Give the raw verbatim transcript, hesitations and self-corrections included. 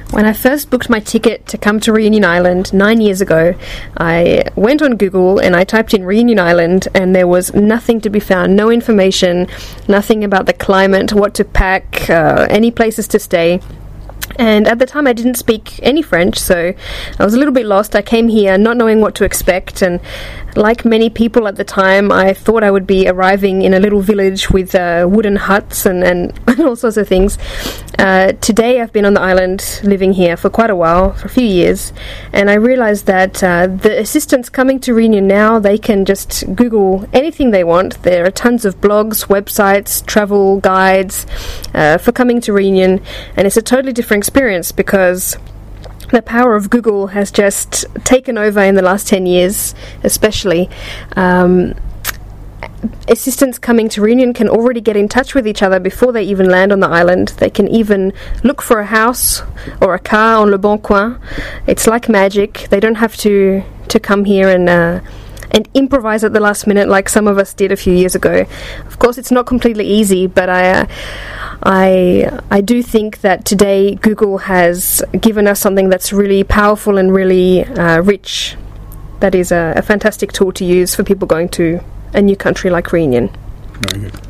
When I first booked my ticket to come to Reunion Island nine years ago, I went on Google and I typed in Reunion Island, and there was nothing to be found, no information, nothing about the climate, what to pack, uh, any places to stay. And at the time I didn't speak any French, so I was a little bit lost. I came here not knowing what to expect, and like many people at the time, I thought I would be arriving in a little village with uh, wooden huts and, and all sorts of things. Uh, today I've been on the island living here for quite a while, for a few years, and I realized that uh, the assistants coming to Reunion now, they can just Google anything they want. There are tons of blogs, websites, travel guides uh, for coming to Reunion, and it's a totally different experience because the power of Google has just taken over in the last ten years, especially. Um, assistants coming to Reunion can already get in touch with each other before they even land on the island. They can even look for a house or a car on Le Bon Coin. It's like magic. They don't have to, to come here and... Uh, and improvise at the last minute like some of us did a few years ago. Of course, it's not completely easy, but I, uh, I, I do think that today Google has given us something that's really powerful and really uh, rich. That is a, a fantastic tool to use for people going to a new country like Reunion. Very good.